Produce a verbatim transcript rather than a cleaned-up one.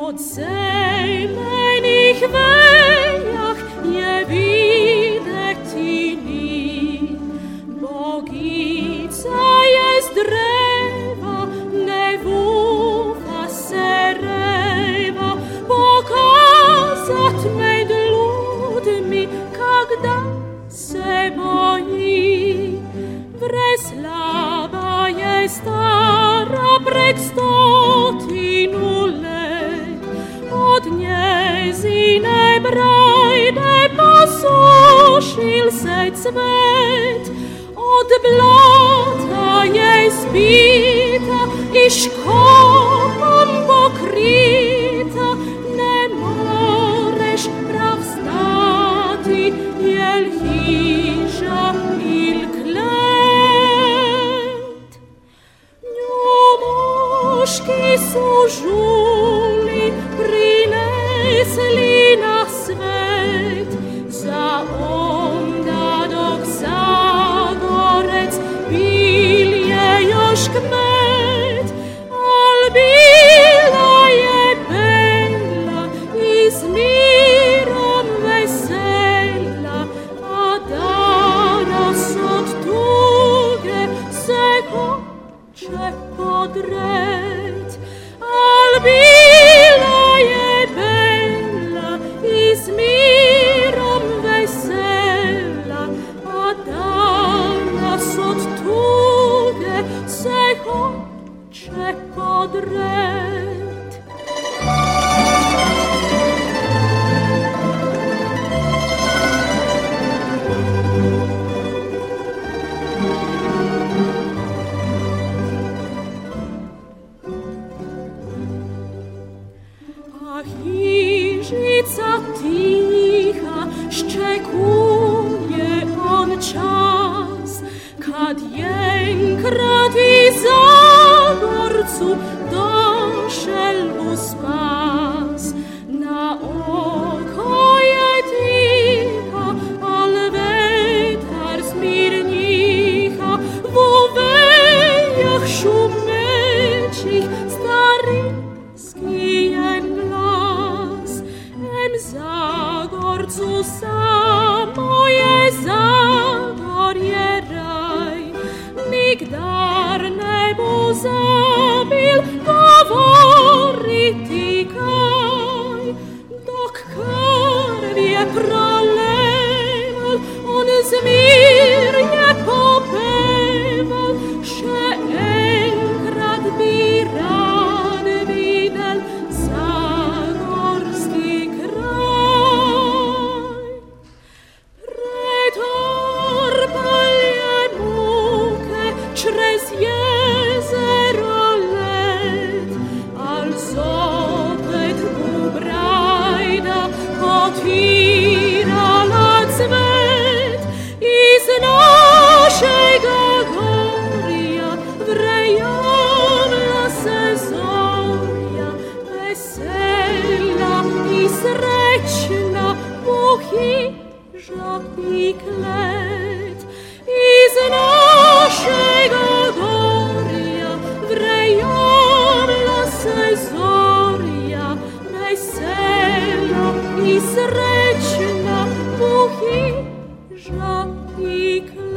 od zelených vejach je videti ni. Bogica je z dreva, ne vuha se reva, pokazat med ljudmi, когда se boji. Vreslava je stara prek stotinu let, od njezine brajne posušil se cvet, od blata je spita i škorpom pokrita, ne moreš prav znati, jel hiža il klet. Nju muški su žuli prinesli na svet, za onda dok Zagorec bil je još kmet, al bila je bela i s mirom vesela, a danas od tuge se hoće podret. Al bila je bela i s mirom vesela, a danas od tuge se hoće podret. A hižica tiha ščekuje on čas, kad jenkrat i Zagorcu došel u spas. Na oko je tiha, al vetar smirnjiha, vo vejah šumećih starinski je glas. Em Zagorcu samo je Zagorje raj, nigdar ne bu zabil govoriti kaj. Dok krv je proleval, on zmir je popeval, še enkrat bi rad videl Zagorski kraj. Pretrpelje muke črez jezero let, al zopet mu brajda potirala cvet. Iz našega gorja vrejavla se zorja, vesela i srećna bu hiža i klet. Iz našega gorja vrejavla se zorja, vesela i srećna bu hiža i klet.